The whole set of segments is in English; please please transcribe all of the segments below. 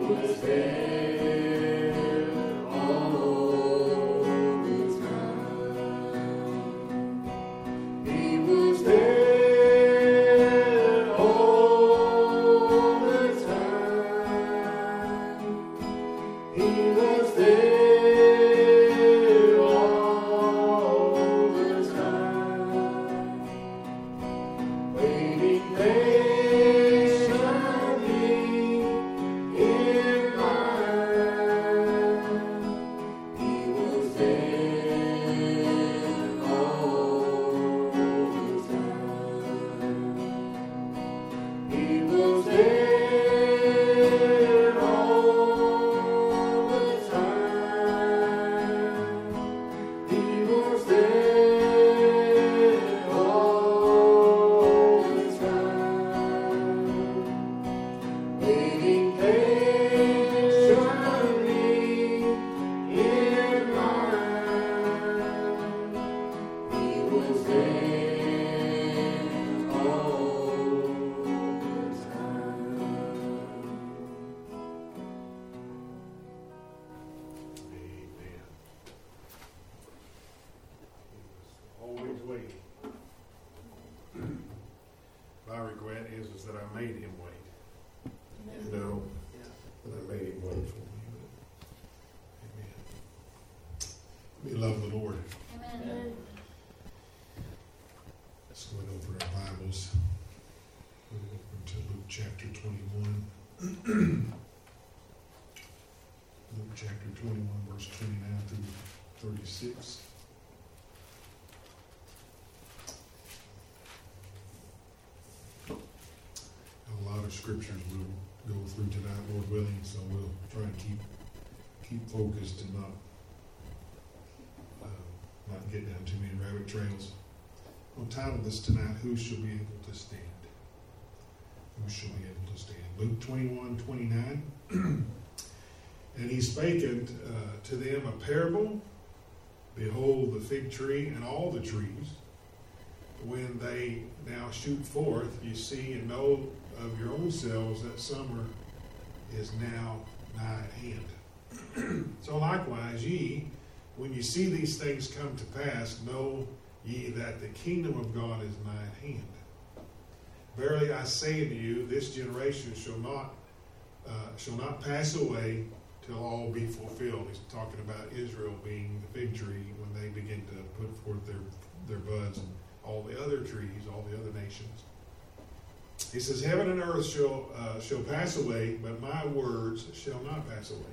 Chapter 21. Luke chapter 21, verse 29 through 36. A lot of scriptures we'll go through tonight, Lord willing, so we'll try and keep focused and not get down too many rabbit trails. We'll title this tonight, Who Shall Be Able to Stand? Who shall be able to stand? Luke 21:29. And he spake to them a parable. Behold, the fig tree and all the trees, when they now shoot forth, you see and know of your own selves that summer is now nigh at hand. So likewise, ye, when you see these things come to pass, know ye that the kingdom of God is nigh at hand. Verily I say unto you, this generation shall not pass away till all be fulfilled. He's talking about Israel being the fig tree when they begin to put forth their buds, and all the other trees, all the other nations. He says, heaven and earth shall pass away, but my words shall not pass away.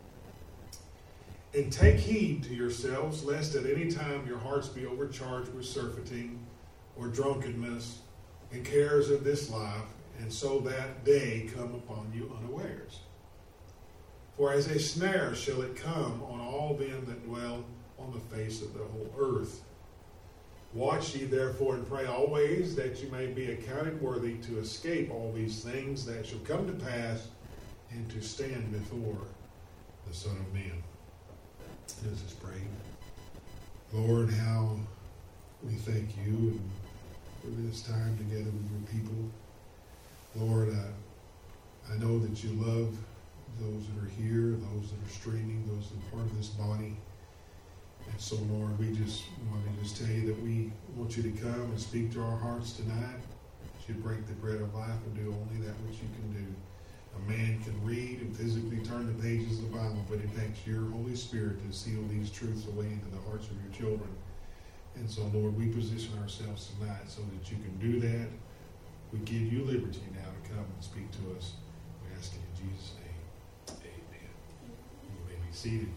And take heed to yourselves, lest at any time your hearts be overcharged with surfeiting or drunkenness and cares of this life, and so that day come upon you unawares. For as a snare shall it come on all them that dwell on the face of the whole earth. Watch ye therefore and pray always, that you may be accounted worthy to escape all these things that shall come to pass, and to stand before the Son of Man. Let us pray. Lord, how we thank you for this time together with your people. Lord, I know that you love those that are here, those that are streaming, those that are part of this body. And so, Lord, we just want to tell you that we want you to come and speak to our hearts tonight. That you break the bread of life and do only that which you can do. A man can read and physically turn the pages of the Bible, but it takes your Holy Spirit to seal these truths away into the hearts of your children. And so, Lord, we position ourselves tonight so that you can do that. We give you liberty now to come and speak to us. We ask it in Jesus' name. Amen. You may be seated.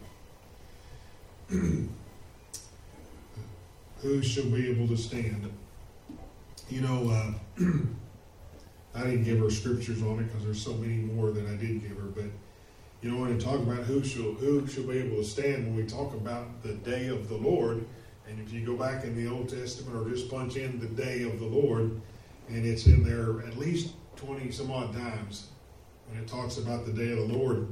Who shall be able to stand? You know, I didn't give her scriptures on it because there's so many more than I did give her. But, you know, when we talk about who shall be able to stand, when we talk about the day of the Lord, and if you go back in the Old Testament or just punch in the day of the Lord, and it's in there at least 20 some odd times when it talks about the day of the Lord.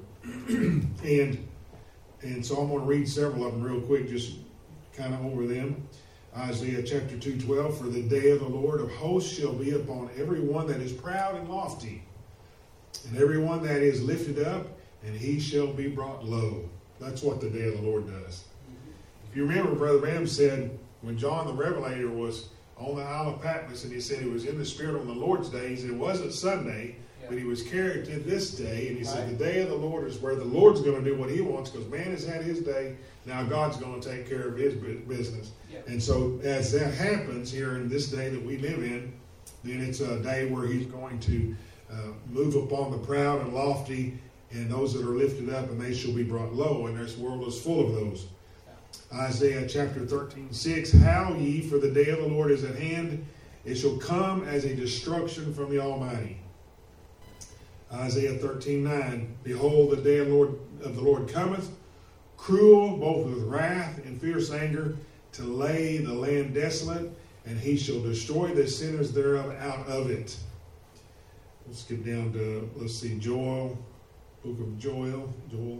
and so I'm going to read several of them real quick, just kind of over them. Isaiah chapter 2:12, for the day of the Lord of hosts shall be upon every one that is proud and lofty, and every one that is lifted up and he shall be brought low. That's what the day of the Lord does. If you remember, Brother Bram said when John the Revelator was on the Isle of Patmos, and he said he was in the Spirit on the Lord's day, he said it wasn't Sunday, but he was carried to this day, and he said the day of the Lord is where the Lord's going to do what he wants, because man has had his day, now God's going to take care of his business. And so as that happens here in this day that we live in, then it's a day where he's going to move upon the proud and lofty, and those that are lifted up, and they shall be brought low, and this world is full of those. Isaiah chapter 13:6, Howl ye, for the day of the Lord is at hand. It shall come as a destruction from the Almighty. Isaiah 13:9, Behold, the day of the Lord cometh, cruel, both with wrath and fierce anger, to lay the land desolate, and he shall destroy the sinners thereof out of it. Let's get down to, Joel, book of Joel.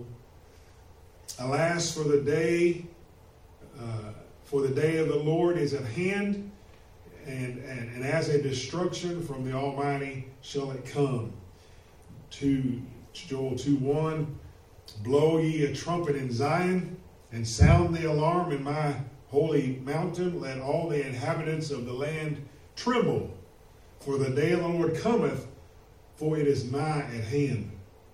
Alas, for the day of the Lord is at hand, and as a destruction from the Almighty shall it come. To Joel 2:1, Blow ye a trumpet in Zion, and sound the alarm in my holy mountain. Let all the inhabitants of the land tremble, for the day of the Lord cometh, for it is nigh at hand.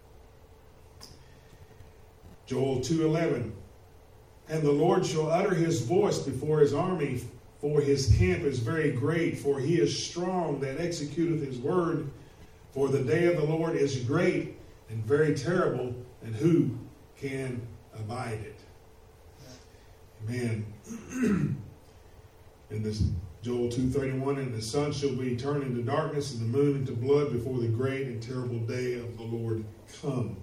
Joel 2:11, And the Lord shall utter his voice before his army, for his camp is very great, for he is strong that executeth his word. For the day of the Lord is great and very terrible, and who can abide it? Amen. In this Joel 2:31, And the sun shall be turned into darkness, and the moon into blood, before the great and terrible day of the Lord come.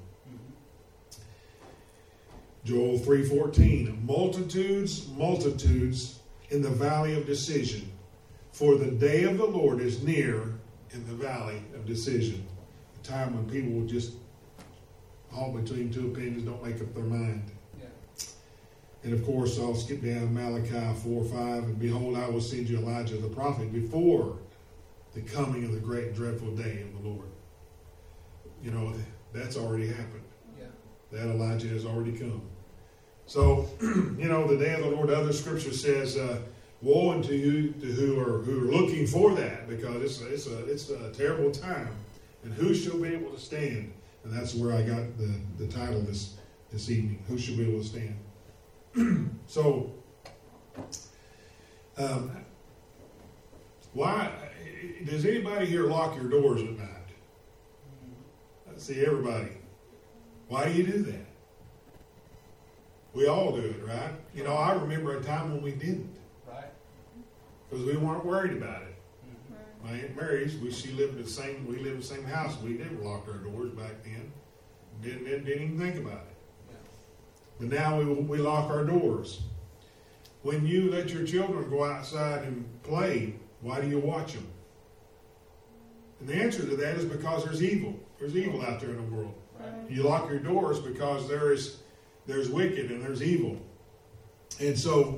Joel 3:14, Multitudes, multitudes in the valley of decision, for the day of the Lord is near in the valley of decision. A time when people will just all between two opinions, don't make up their mind. Yeah. And of course, I'll skip down Malachi 4:5, And behold, I will send you Elijah the prophet before the coming of the great and dreadful day of the Lord. You know, that's already happened. Yeah. That Elijah has already come. So, you know, the day of the Lord, other scripture says, woe unto you who are looking for that, because it's a terrible time. And who shall be able to stand? And that's where I got the title this evening. Who shall be able to stand? So, why does anybody here lock your doors at night? I see everybody. Why do you do that? We all do it, right? You know, I remember a time when we didn't. Right. Because we weren't worried about it. Mm-hmm. My Aunt Mary's, we lived in the same house. We never locked our doors back then. Didn't even think about it. Yeah. But now we lock our doors. When you let your children go outside and play, why do you watch them? And the answer to that is because there's evil. There's evil out there in the world. Right. You lock your doors because there's wicked and there's evil. And so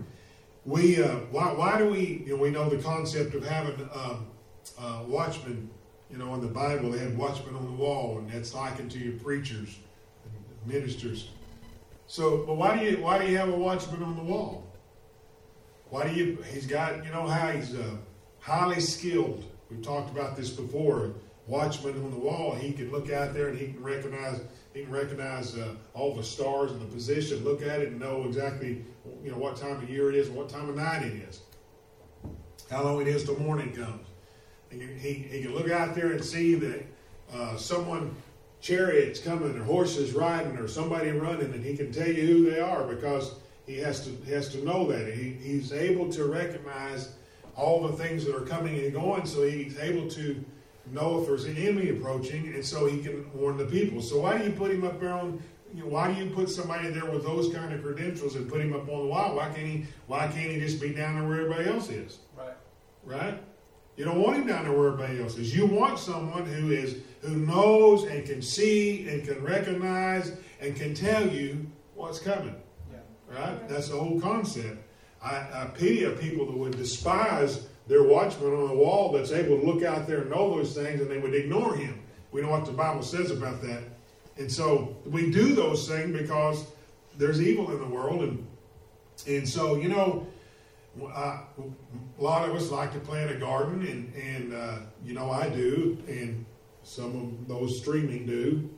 why do we, we know the concept of having watchmen, in the Bible they had watchmen on the wall, and that's likened to your preachers and ministers. So, but why do you have a watchman on the wall? He's got, how he's highly skilled. We've talked about this before. Watchman on the wall, he can look out there and he can recognize all the stars and the position, look at it and know exactly what time of year it is and what time of night it is, how long it is till morning comes. He can look out there and see that chariot's coming or horses riding or somebody running, and he can tell you who they are because he has to know that. He's able to recognize all the things that are coming and going, so he's able to know if there's an enemy approaching, and so he can warn the people. So why do you put him up there why do you put somebody there with those kind of credentials and put him up on the wall? Why can't he just be down there where everybody else is? Right? You don't want him down there where everybody else is. You want someone who knows and can see and can recognize and can tell you what's coming. Yeah. Right? That's the whole concept. I pity of people that would despise their watchman on the wall that's able to look out there and know those things, and they would ignore him. We know what the Bible says about that And so we do those things because there's evil in the world. And so, you know, a lot of us like to plant a garden, and you know, I do, and some of those streaming do.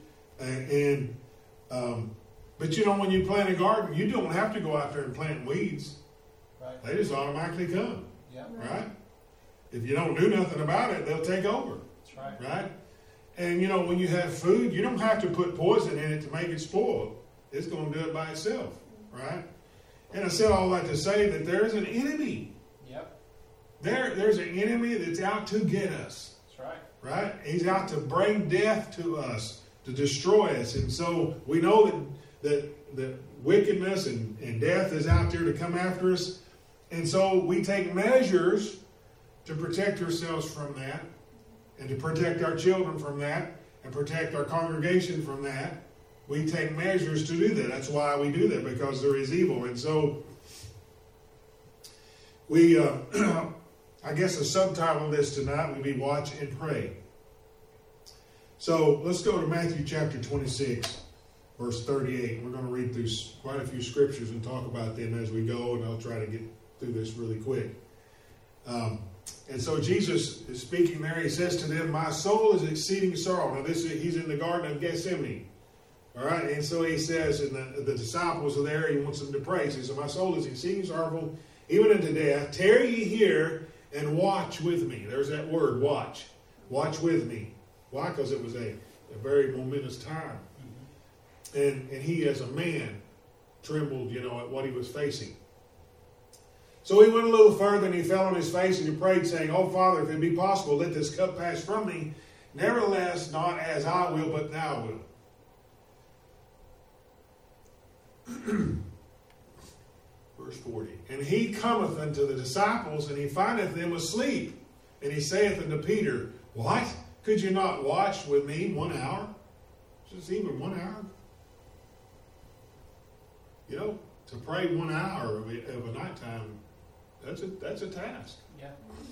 But you know, when you plant a garden, you don't have to go out there and plant weeds. Right. They just automatically come. Yeah. Right? If you don't do nothing about it, they'll take over. That's right. Right? And you know, when you have food, you don't have to put poison in it to make it spoil. It's going to do it by itself. Right? And I said all that to say that there is an enemy. Yep. There's an enemy that's out to get us. That's right. Right? He's out to bring death to us, to destroy us. And so we know that wickedness and death is out there to come after us. And so we take measures to protect ourselves from that, and to protect our children from that, and protect our congregation from that. We take measures to do that. That's why we do that, because there is evil. And so we, I guess the subtitle of this tonight would be Watch and Pray. So let's go to Matthew chapter 26, verse 38. We're going to read through quite a few scriptures and talk about them as we go, and I'll try to get through this really quick. And so Jesus is speaking there. He says to them, "My soul is exceeding sorrow." Now he's in the Garden of Gethsemane. All right, and so he says, and the disciples are there. He wants them to pray. He says, "My soul is exceeding sorrowful, even unto death. Tarry ye here and watch with me." There's that word, watch. Watch with me. Why? Because it was a very momentous time. Mm-hmm. And he, as a man, trembled, you know, at what he was facing. So he went a little further, and he fell on his face, and he prayed, saying, "Oh, Father, if it be possible, let this cup pass from me. Nevertheless, not as I will, but thou wilt." Verse 40. "And he cometh unto the disciples, and he findeth them asleep. And he saith unto Peter, What? Could you not watch with me 1 hour?" Just even 1 hour? You know, to pray 1 hour of a nighttime, that's a task. Yeah.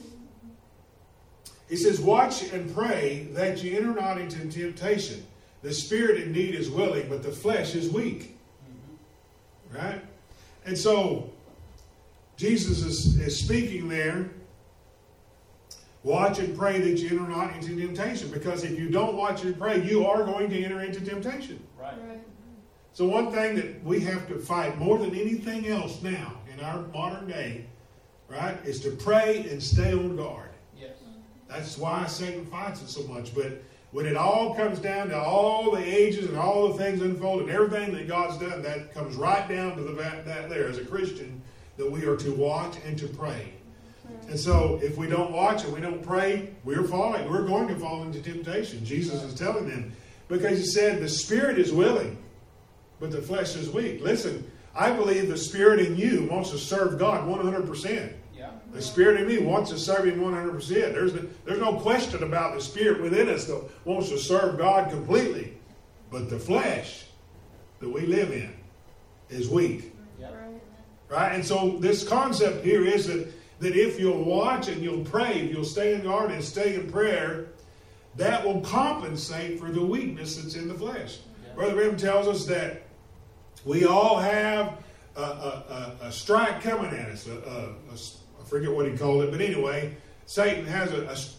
He says, "Watch and pray that you enter not into temptation. The spirit indeed is willing, but the flesh is weak." Mm-hmm. Right? And so, Jesus is speaking there. Watch and pray that you enter not into temptation. Because if you don't watch and pray, you are going to enter into temptation. Right. So one thing that we have to fight more than anything else now in our modern day, right, is to pray and stay on guard. Yes. That's why Satan fights it so much. But when it all comes down to all the ages and all the things unfold and everything that God's done, that comes right down to that there as a Christian, that we are to watch and to pray. And so if we don't watch and we don't pray, we're falling. We're going to fall into temptation. Jesus is telling them, because he said the spirit is willing, but the flesh is weak. Listen, I believe the spirit in you wants to serve God 100%. Yeah. The spirit in me wants to serve him 100%. There's no question about the spirit within us that wants to serve God completely. But the flesh that we live in is weak. Yeah. Right? And so this concept here is that if you'll watch and you'll pray, if you'll stay in guard and stay in prayer, that will compensate for the weakness that's in the flesh. Yeah. Brother Brim tells us that we all have a strike coming at us. I forget what he called it, but anyway, Satan has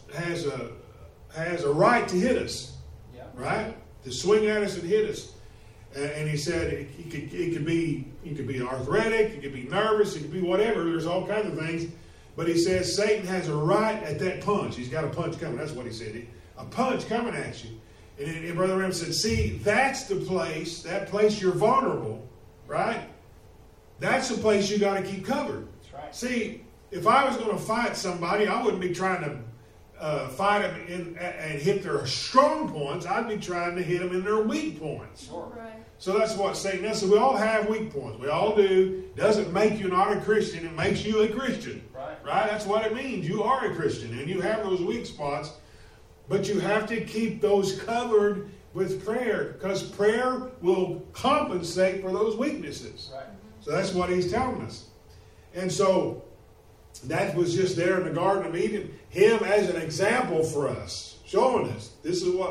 a right to hit us, yeah. Right? To swing at us and hit us. And he said it could be arthritic, it could be nervous, it could be whatever. There's all kinds of things. But he says Satan has a right at that punch. He's got a punch coming. That's what he said. A punch coming at you. And Brother Ram said, see, that's the place, that place you're vulnerable, right? That's the place you got to keep covered. That's right. See, if I was going to fight somebody, I wouldn't be trying to fight them and hit their strong points. I'd be trying to hit them in their weak points. Sure. Right. So that's what Satan does. So we all have weak points. We all do. Doesn't make you not a Christian. It makes you a Christian. Right? That's what it means. You are a Christian. And you have those weak spots. But you have to keep those covered with prayer. Because prayer will compensate for those weaknesses. Right. So that's what he's telling us. And so that was just there in the Garden of Eden. Him as an example for us. Showing us. This is what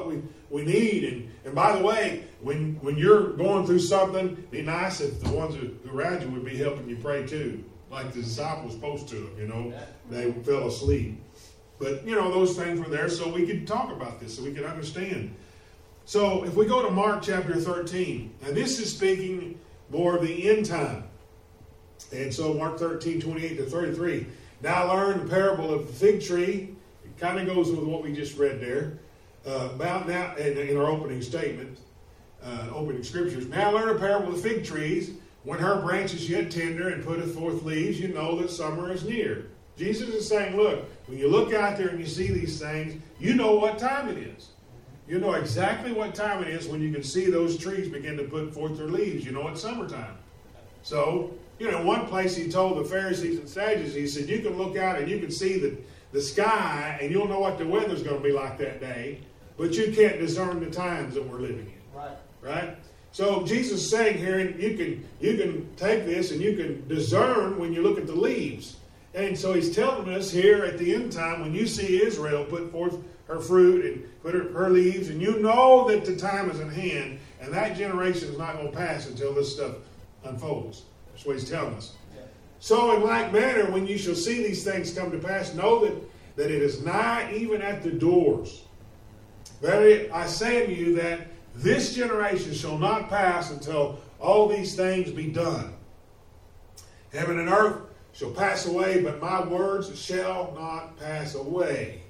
we need. And by the way, when you're going through something, be nice if the ones who around you would be helping you pray too, like the disciples supposed to, they fell asleep. But, those things were there so we could talk about this, so we could understand. So if we go to Mark chapter 13, now this is speaking more of the end time. And so Mark 13, 28 to 33. Now learn the parable of the fig tree. It kind of goes with what we just read there. About now, in our opening statement, opening scriptures. Now learn a parable of the fig trees. When her branch is yet tender and putteth forth leaves, you know that summer is near. Jesus is saying, look, when you look out there and you see these things, you know what time it is. You know exactly what time it is when you can see those trees begin to put forth their leaves. You know it's summertime. So, one place he told the Pharisees and Sadducees, he said, you can look out and you can see the sky and you'll know what the weather's going to be like that day, but you can't discern the times that we're living in. Right? So Jesus is saying here, you can take this and you can discern when you look at the leaves. And so he's telling us here at the end time, when you see Israel put forth her fruit and put her leaves, and you know that the time is at hand, and that generation is not going to pass until this stuff unfolds. That's what he's telling us. Yeah. So in like manner, when you shall see these things come to pass, know that it is nigh even at the doors. Verily I say unto you that this generation shall not pass until all these things be done. Heaven and earth shall pass away, but my words shall not pass away.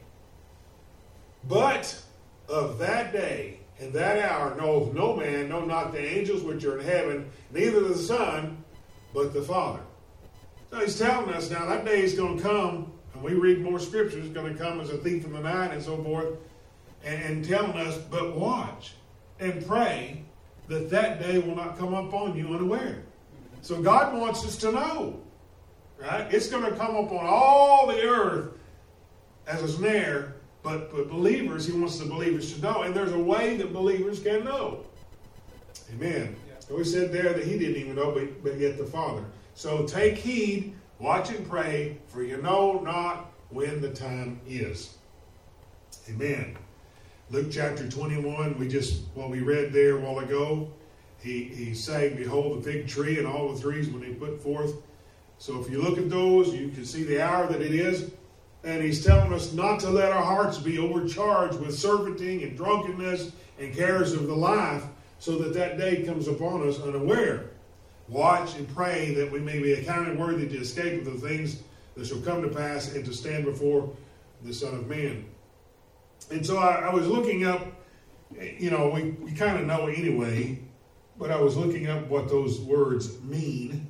But of that day and that hour knoweth no man, no, not the angels which are in heaven, neither the Son, but the Father. So he's telling us now that day is going to come, and we read more scriptures, it's going to come as a thief in the night and so forth, and telling us, but watch and pray that day will not come upon you unaware. So God wants us to know. Right? It's going to come upon all the earth as a snare, but believers, he wants the believers to know. And there's a way that believers can know. Amen. Yeah. We said there that he didn't even know, but yet the Father. So take heed, watch and pray, for you know not when the time is. Amen. Luke chapter 21, what we read there a while ago, he's saying, behold the fig tree and all the trees when they put forth. So if you look at those, you can see the hour that it is. And he's telling us not to let our hearts be overcharged with surfeiting and drunkenness and cares of the life, so that day comes upon us unaware. Watch and pray that we may be accounted worthy to escape of the things that shall come to pass and to stand before the Son of Man. And so I was looking up, we kind of know anyway, but I was looking up what those words mean.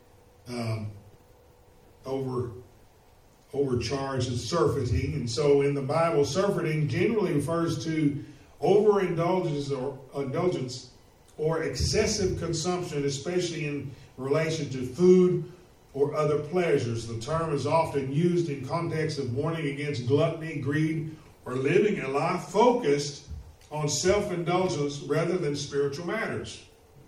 Overcharged and surfeiting. And so in the Bible, surfeiting generally refers to overindulgence or excessive consumption, especially in relation to food or other pleasures. The term is often used in context of warning against gluttony, greed, or living a life focused on self-indulgence rather than spiritual matters.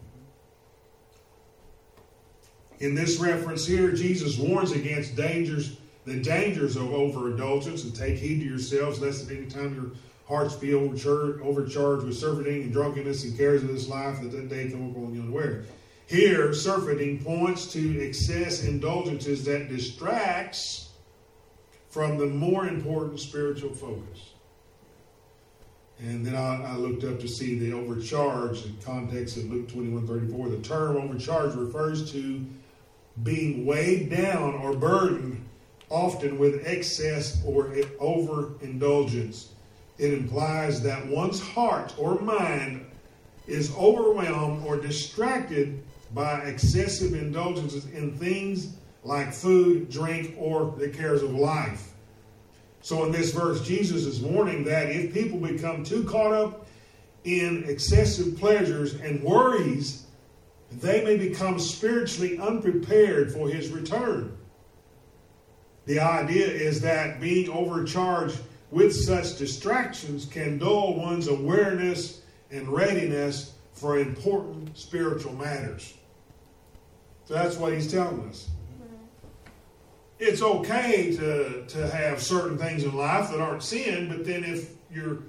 In this reference here, Jesus warns against the dangers of overindulgence, and take heed to yourselves, lest at any time your hearts be overcharged with surfeiting and drunkenness and cares of this life, that day come upon you unaware. Here, surfeiting points to excess indulgences that distracts from the more important spiritual focus. And then I looked up to see the overcharge in context of Luke 21:34. The term overcharge refers to being weighed down or burdened, often with excess or overindulgence. It implies that one's heart or mind is overwhelmed or distracted by excessive indulgences in things like food, drink, or the cares of life. So in this verse, Jesus is warning that if people become too caught up in excessive pleasures and worries, they may become spiritually unprepared for his return. The idea is that being overcharged with such distractions can dull one's awareness and readiness for important spiritual matters. So that's what he's telling us. It's okay to have certain things in life that aren't sin, but then if you're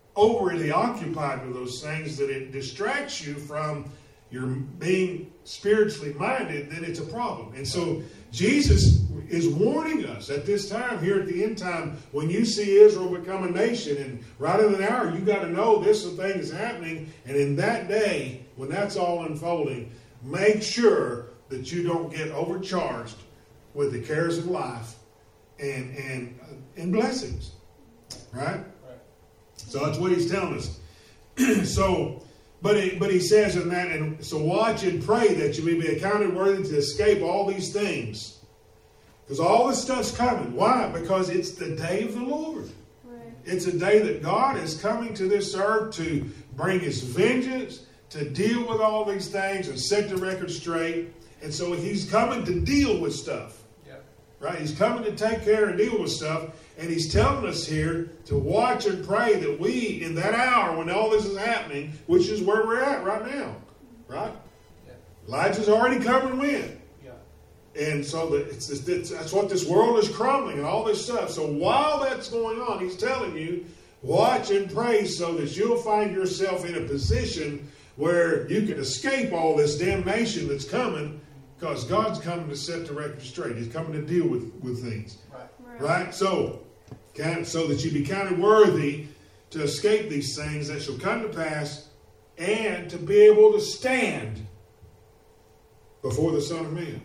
overly occupied with those things that it distracts you from your being spiritually minded, then it's a problem. And so Jesus is warning us at this time, here at the end time, when you see Israel become a nation, and right in an hour, you got to know this thing is happening. And in that day, when that's all unfolding, make sure that you don't get overcharged with the cares of life and blessings. Right? So that's what he's telling us. But he says in that, and so watch and pray that you may be accounted worthy to escape all these things. Because all this stuff's coming. Why? Because it's the day of the Lord. Right. It's a day that God is coming to this earth to bring his vengeance, to deal with all these things and set the record straight. And so he's coming to deal with stuff. Yep. Right? He's coming to take care and deal with stuff. And he's telling us here to watch and pray that we, in that hour when all this is happening, which is where we're at right now, right? Yeah. Elijah's already come and went. Yeah. And so that's what this world is crumbling and all this stuff. So while that's going on, he's telling you, watch and pray so that you'll find yourself in a position where you can escape all this damnation that's coming, because God's coming to set the record straight. He's coming to deal with things. Right? So that you be counted worthy to escape these things that shall come to pass, and to be able to stand before the Son of Man.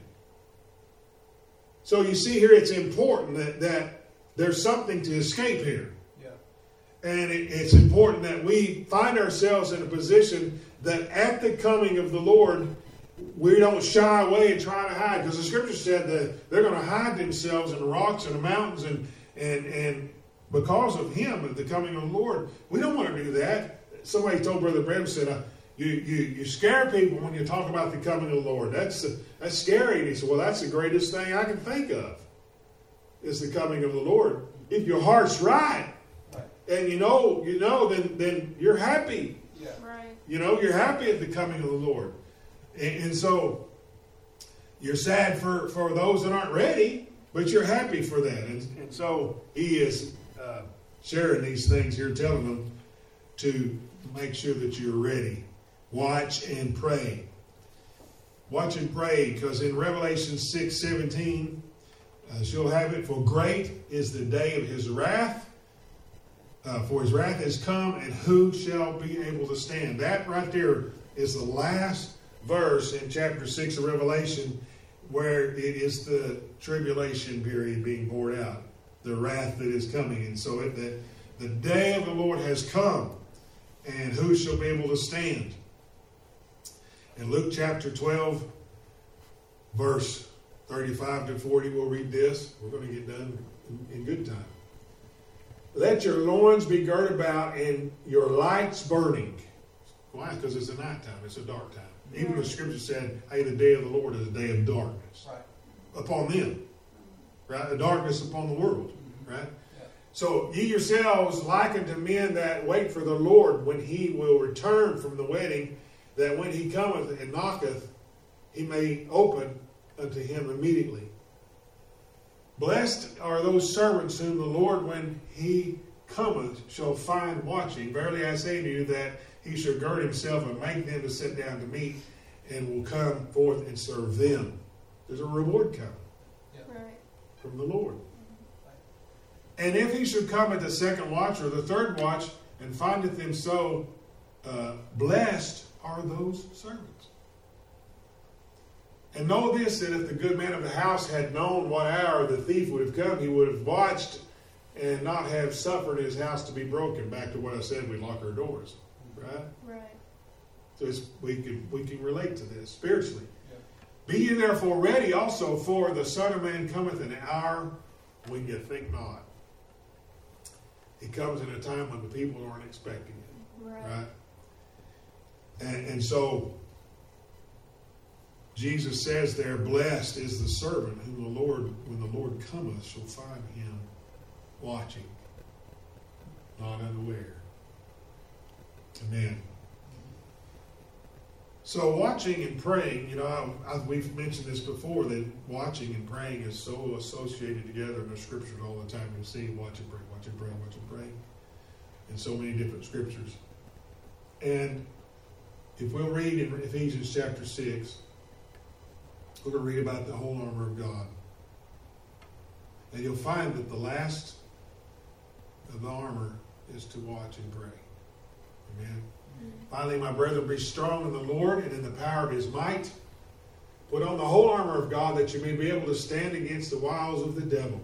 So you see here, it's important that there's something to escape here. Yeah. And it's important that we find ourselves in a position that at the coming of the Lord, we don't shy away and try to hide. Because the scripture said that they're going to hide themselves in the rocks and the mountains, and because of him at the coming of the Lord. We don't want to do that. Somebody told Brother Branham, said, you scare people when you talk about the coming of the Lord. That's scary. And he said, well, that's the greatest thing I can think of, is the coming of the Lord. If your heart's right, and you know, then you're happy. Yeah. Right. You're happy at the coming of the Lord. And so you're sad for those that aren't ready, but you're happy for that. And so he is sharing these things here, telling them to make sure that you're ready. Watch and pray. Watch and pray, because in Revelation 6:17, she'll have it, for great is the day of his wrath, for his wrath has come, and who shall be able to stand? That right there is the last verse in chapter 6 of Revelation, where it is the tribulation period being poured out, the wrath that is coming. And so the day of the Lord has come, and who shall be able to stand? In Luke chapter 12, verse 35 to 40, we'll read this. We're going to get done in good time. Let your loins be girt about and your lights burning. Why? Because it's a nighttime. It's a dark time. Even the scripture said, hey, the day of the Lord is a day of darkness upon them. Right? A darkness upon the world. Right? Yeah. So ye yourselves liken to men that wait for the Lord when he will return from the wedding, that when he cometh and knocketh, he may open unto him immediately. Blessed are those servants whom the Lord, when he cometh, shall find watching. Verily I say to you that he shall gird himself and make them to sit down to meat, and will come forth and serve them. There's a reward coming from the Lord. And if he should come at the second watch or the third watch, and findeth them so, blessed are those servants. And know this, that if the good man of the house had known what hour the thief would have come, he would have watched and not have suffered his house to be broken. Back to what I said, we lock our doors. Right? So we can relate to this spiritually. Yeah. Be ye therefore ready also, for the Son of Man cometh in an hour when you think not. He comes in a time when the people aren't expecting it. Right? And so Jesus says there, blessed is the servant whom the Lord, when the Lord cometh, shall find him watching, not unaware. Amen. So watching and praying, we've mentioned this before, that watching and praying is so associated together in the scriptures all the time. You see, watch and pray, watch and pray, watch and pray. in so many different scriptures. And if we'll read in Ephesians chapter 6, we're going to read about the whole armor of God. And you'll find that the last of the armor is to watch and pray. Amen. Finally, my brethren, be strong in the Lord and in the power of his might. Put on the whole armor of God that you may be able to stand against the wiles of the devil.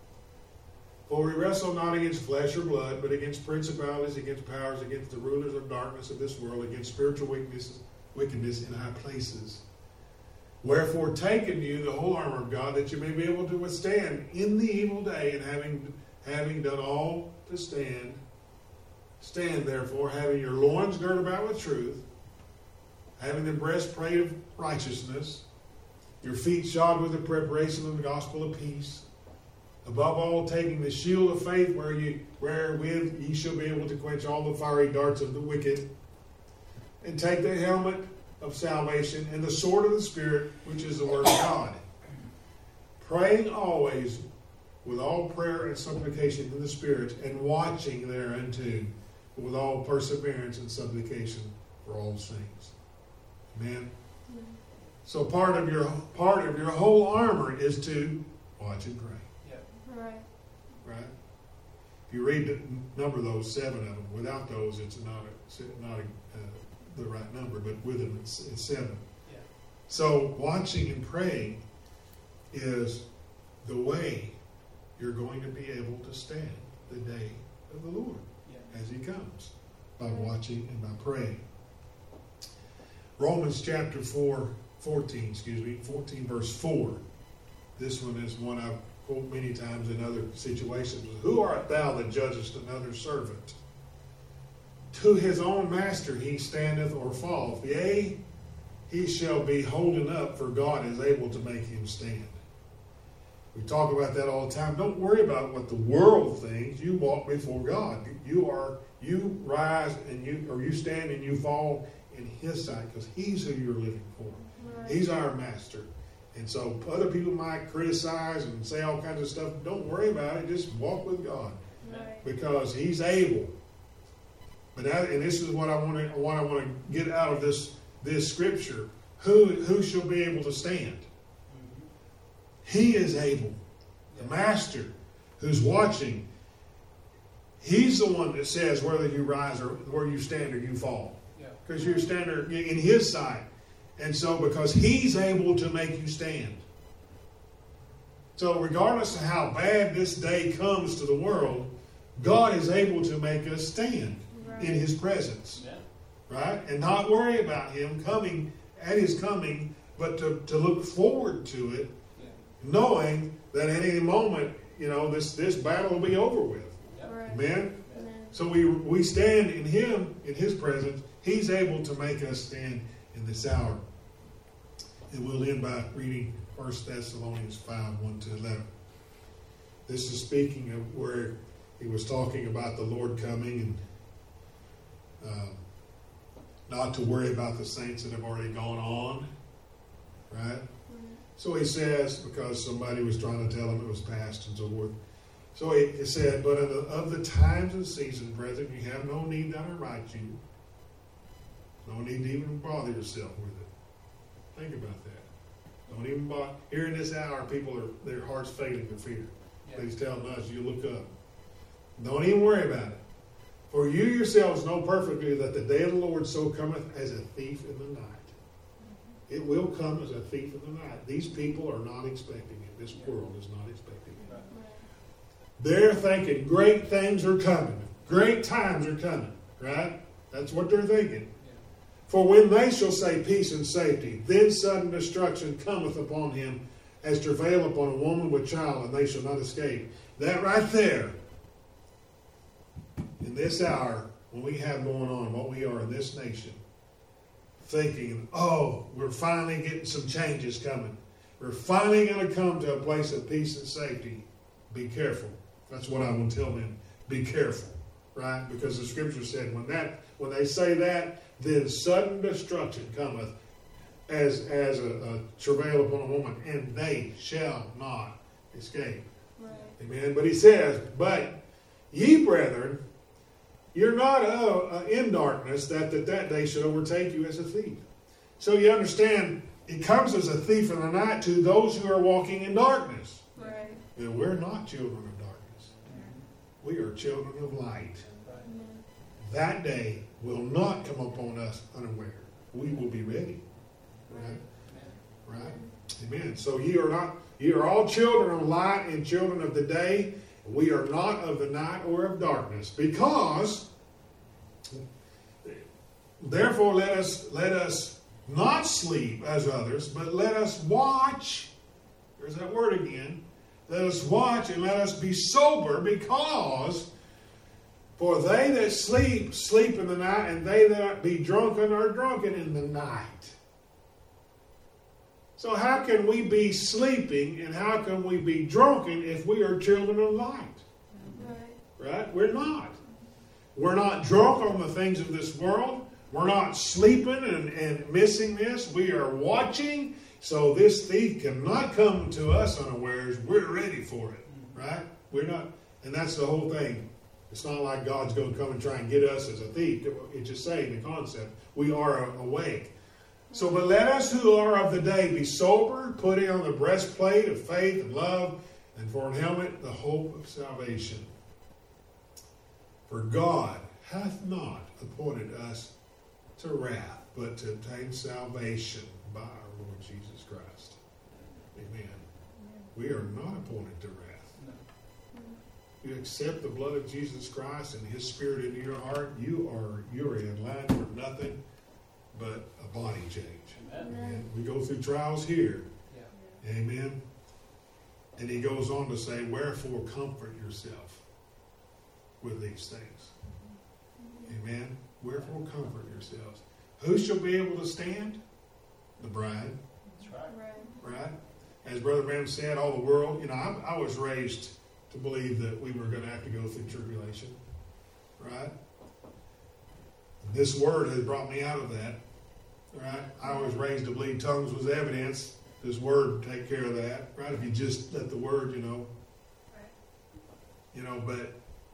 For we wrestle not against flesh or blood, but against principalities, against powers, against the rulers of darkness of this world, against spiritual wickedness in high places. Wherefore take unto you the whole armor of God, that you may be able to withstand in the evil day, and having done all to stand, stand therefore, having your loins girded about with truth, having the breastplate of righteousness, your feet shod with the preparation of the gospel of peace, above all taking the shield of faith, wherewith ye shall be able to quench all the fiery darts of the wicked, and take the helmet of salvation and the sword of the Spirit, which is the word of God, praying always with all prayer and supplication in the Spirit, and watching thereunto with all perseverance and supplication for all saints. Amen. So part of your whole armor is to watch and pray. Right? If you read the number of those, 7 of them. Without those, it's not the right number, but with them, it's 7. Yeah. So watching and praying is the way you're going to be able to stand the day of the Lord as he comes, by watching and by praying. Romans chapter 14 verse 4. This one is one I've quoted many times in other situations. Who art thou that judgest another servant? To his own master he standeth or falleth. Yea, he shall be holden up, for God is able to make him stand. We talk about that all the time. Don't worry about what the world thinks. You walk before God. You rise and you stand and you fall in his sight, because he's who you're living for. Right. He's our master. And so other people might criticize and say all kinds of stuff. Don't worry about it. Just walk with God. Right. Because he's able. And this is what I want to get out of this scripture. Who shall be able to stand? He is able. The master who's watching, he's the one that says whether you rise or where you stand or you fall. Because you're standing in his sight. And so because he's able to make you stand. So regardless of how bad this day comes to the world, God is able to make us stand in his presence. Yeah. Right? And not worry about him coming at his coming, but to look forward to it, knowing that at any moment, this battle will be over with. Yep. Right. Amen? Amen? So we stand in him, in his presence. He's able to make us stand in this hour. And we'll end by reading 1 Thessalonians 5, 1 to 11. This is speaking of where he was talking about the Lord coming, and not to worry about the saints that have already gone on. Right? So he says, because somebody was trying to tell him it was past and so forth. So he said, but of the times and seasons, brethren, you have no need that I write you. No need to even bother yourself with it. Think about that. Don't even bother. Here in this hour, their hearts failing with fear. Yeah. He's telling us, you look up. Don't even worry about it. For you yourselves know perfectly that the day of the Lord so cometh as a thief in the night. It will come as a thief in the night. These people are not expecting it. This world is not expecting it. They're thinking great things are coming. Great times are coming. Right? That's what they're thinking. For when they shall say peace and safety, then sudden destruction cometh upon him as travail upon a woman with child, and they shall not escape. That right there, in this hour, when we have going on what we are in this nation, thinking, we're finally getting some changes coming. We're finally going to come to a place of peace and safety. Be careful. That's what I will tell them. Be careful. Right? Because the scripture said when they say that, then sudden destruction cometh as a travail upon a woman, and they shall not escape. Right. Amen. But he says, but ye brethren, You're not in darkness, that day should overtake you as a thief. So you understand, it comes as a thief in the night to those who are walking in darkness. Right. And we're not children of darkness. We are children of light. That day will not come upon us unaware. We will be ready. Right? Amen. So ye are all children of light and children of the day. We are not of the night or of darkness. Because, therefore, let us not sleep as others, but let us watch. There's that word again. Let us watch and let us be sober, because for they that sleep, sleep in the night, and they that be drunken are drunken in the night. So how can we be sleeping and how can we be drunken if we are children of light? Right? We're not. We're not drunk on the things of this world. We're not sleeping and missing this. We are watching, so this thief cannot come to us unawares. We're ready for it. Right? We're not. And that's the whole thing. It's not like God's going to come and try and get us as a thief. It's just saying the concept. We are awake. So, but let us who are of the day be sober, putting on the breastplate of faith and love, and for an helmet the hope of salvation. For God hath not appointed us to wrath, but to obtain salvation by our Lord Jesus Christ. Amen. We are not appointed to wrath. You accept the blood of Jesus Christ and His Spirit into your heart, you're in line for nothing but a body change. Amen. We go through trials here. Yeah. Amen. And he goes on to say, wherefore comfort yourself with these things. Amen. Wherefore comfort yourselves. Who shall be able to stand? The bride. That's right. Right? As Brother Branham said, all the world, I was raised to believe that we were going to have to go through tribulation. Right? This word has brought me out of that. Right? I was raised to believe tongues was evidence. This word take care of that. Right? If you just let the word, but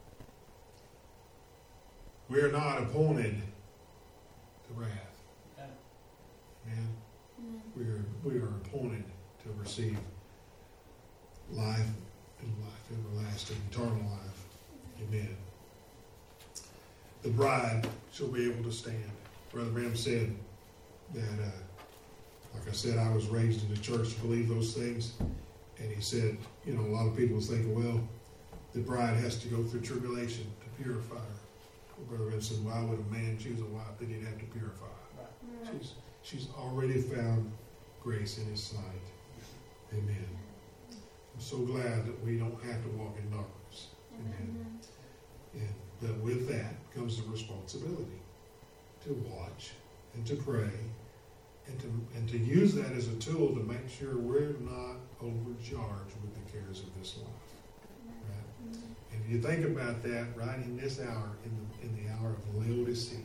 we're not appointed to wrath. Amen. We are appointed to receive life and life everlasting, eternal life. Amen. The bride shall be able to stand. Brother Branham said that, like I said, I was raised in the church to believe those things. And he said, a lot of people think, well, the bride has to go through tribulation to purify her. Well, Brother Branham said, why would a man choose a wife that he'd have to purify her? Right. She's already found grace in His sight. Amen. I'm so glad that we don't have to walk in darkness. Amen. But with that comes the responsibility to watch and to pray and to use that as a tool to make sure we're not overcharged with the cares of this life. Right? And if you think about that, right in this hour, in the hour of Laodicea,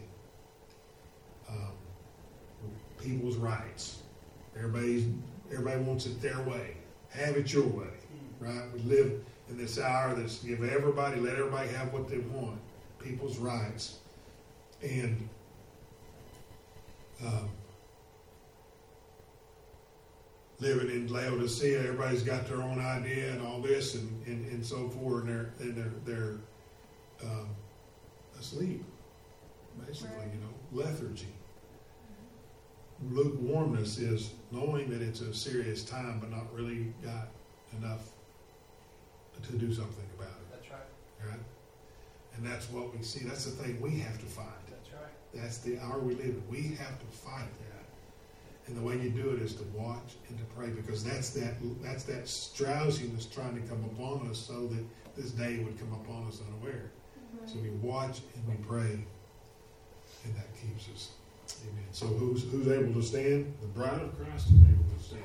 people's rights. Everybody wants it their way. Have it your way. Right? We live in this hour that's let everybody have what they want. People's rights. And living in Laodicea, everybody's got their own idea and all this and so forth, and they're asleep, basically, lethargy. Lukewarmness is knowing that it's a serious time, but not really got enough to do something about it. That's right. Right? And that's what we see. That's the thing we have to fight. That's right. That's the hour we live in. We have to fight that. And the way you do it is to watch and to pray, because that's that drowsiness trying to come upon us so that this day would come upon us unaware. So we watch and we pray, and that keeps us. Amen. So who's able to stand? The bride of Christ is able to stand.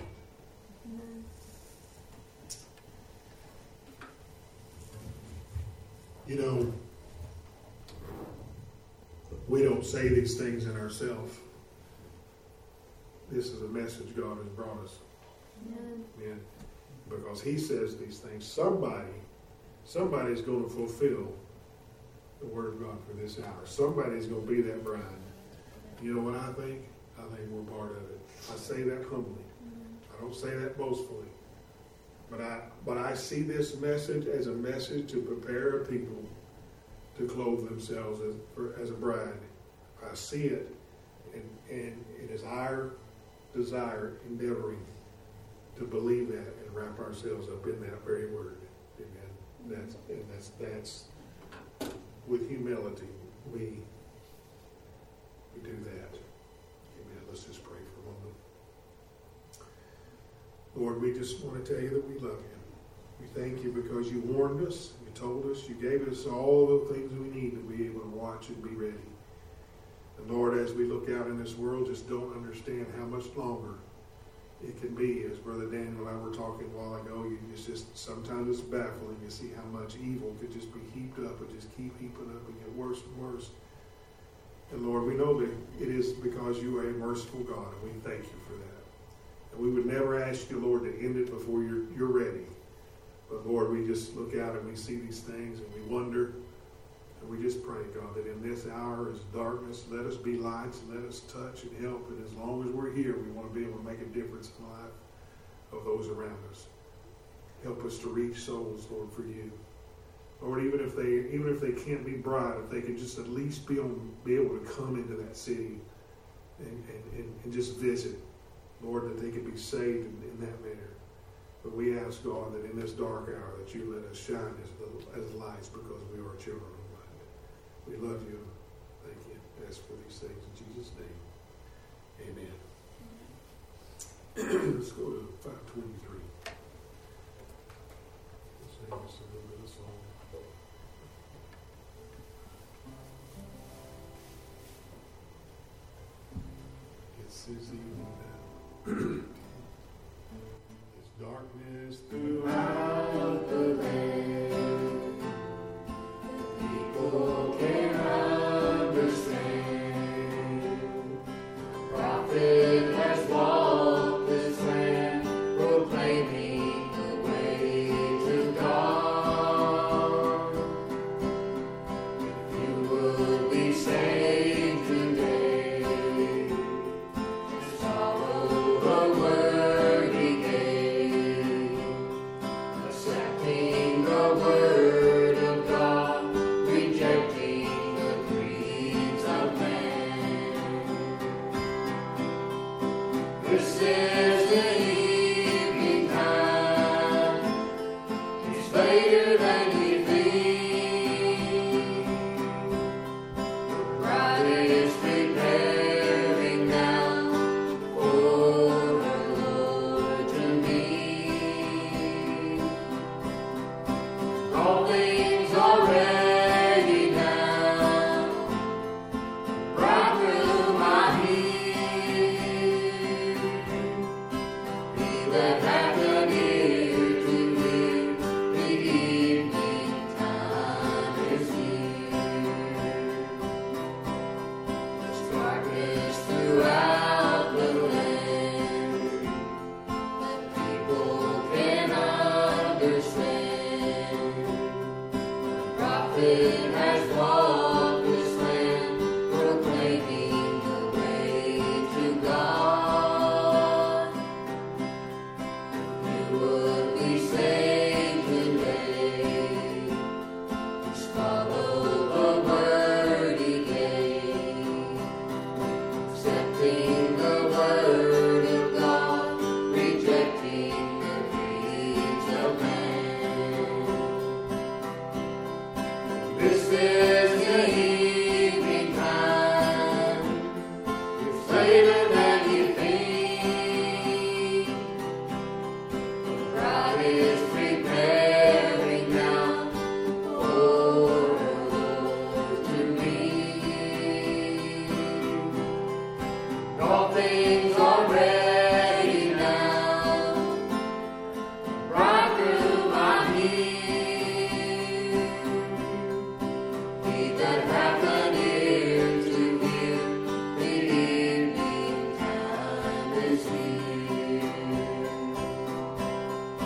We don't say these things in ourselves. This is a message God has brought us. Amen. Because He says these things. Somebody's going to fulfill the Word of God for this hour. Somebody's going to be that bride. You know what I think? I think we're part of it. I say that humbly. I don't say that boastfully. But I see this message as a message to prepare a people to clothe themselves as a bride. I see it, and it is our desire, endeavoring to believe that and wrap ourselves up in that very word. Amen. That's with humility we do that. Amen. Let's just pray for a moment. Lord, we just want to tell you that we love you. We thank you because you warned us, you told us, you gave us all the things we need to be able to watch and be ready. And Lord, as we look out in this world, just don't understand how much longer it can be. As Brother Daniel and I were talking a while ago, it's just sometimes it's baffling to see how much evil could just be heaped up and just keep heaping up and get worse and worse. And Lord, we know that it is because you are a merciful God, and we thank you for that. And we would never ask you, Lord, to end it before you're ready. But Lord, we just look out and we see these things and we wonder. And we just pray, God, that in this hour is darkness, let us be lights, and let us touch and help. And as long as we're here, we want to be able to make a difference in the life of those around us. Help us to reach souls, Lord, for you. Lord, even if they can't be bride, if they can just at least be able to come into that city and just visit, Lord, that they can be saved in that manner. But we ask, God, that in this dark hour that you let us shine as lights because we are children of light. We love you. Thank you. Ask for these things in Jesus' name. Amen. Let's go to 523. Let's sing us a little bit of song. It's evening now. It's darkness throughout the land. People can understand. Prophet has walked this land, proclaiming the way to God. If you would be saved today, follow the word he gave, accepting the word of God, rejecting the creeds of man. This is the evening time, it's later than we think. The bride is preparing now for her Lord to meet. All things are ready now, bridegroom I hear. He that hath an ear to hear, the evening time is here. There's darkness throughout the land, people can understand. The prophet has walked this land, proclaiming the way to God. You would be saved today, just follow the word he gave, accepting the word of God, rejecting the creeds of man. This is the evening time, it's later than you think. The bride is preparing now for her Lord to meet. All things are ready now, bridegroom I hear. He that hath an ear to hear, the evening time is here.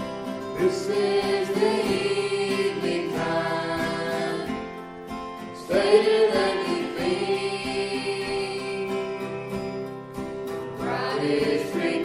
This is the evening time, it's God is free.